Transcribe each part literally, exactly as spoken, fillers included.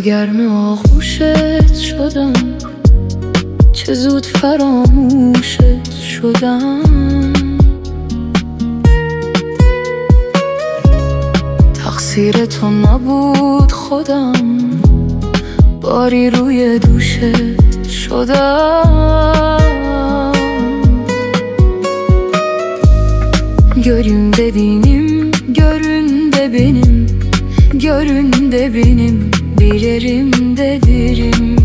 گرم آغوشت شدم، چه زود فراموشت شدم. تقصیر تو نبود خودم، باری روی دوشت شدم. Görün de benim, görün de benim, görün de benim, bilirim de derim.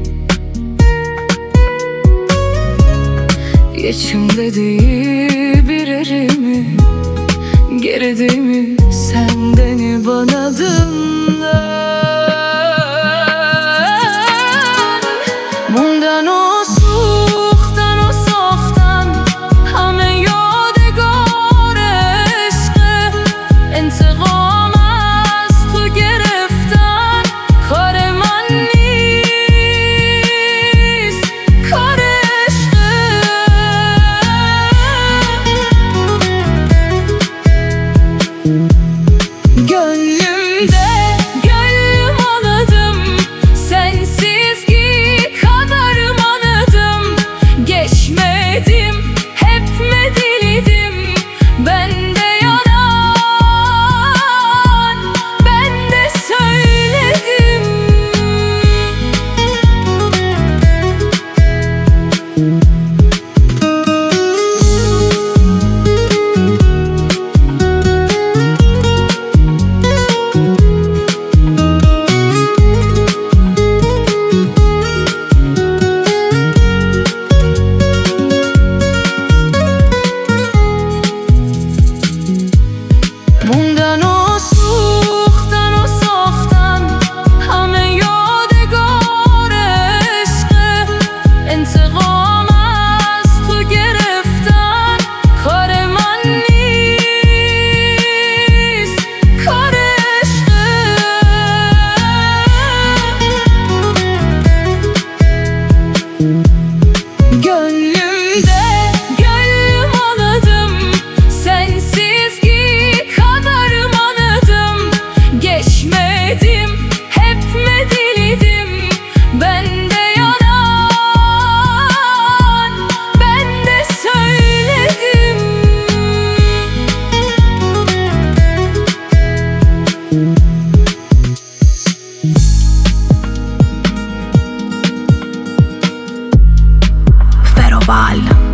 Geçimde değil bir erimi, geride mi senden banadından. Bundan o soğuktan o soğuktan همه یادگار عشق انتقام از تو گرفتن کار من نیست، کار Gönlümde gönlüm anladım, sensizliği kadarım anladım. Geçmedim, hep mi diledim, ben de yalan, ben de söyledim. Bundan o soğuktan o soğuktan همه یادگار عشق انتقام از تو گرفتن کار من نیست، کار Gönlümde gönlüm anladım, sensizliği kadarım anladım. Geçmedim, hep mi diledim, ben de yalan, ben de söyledim. Feroval.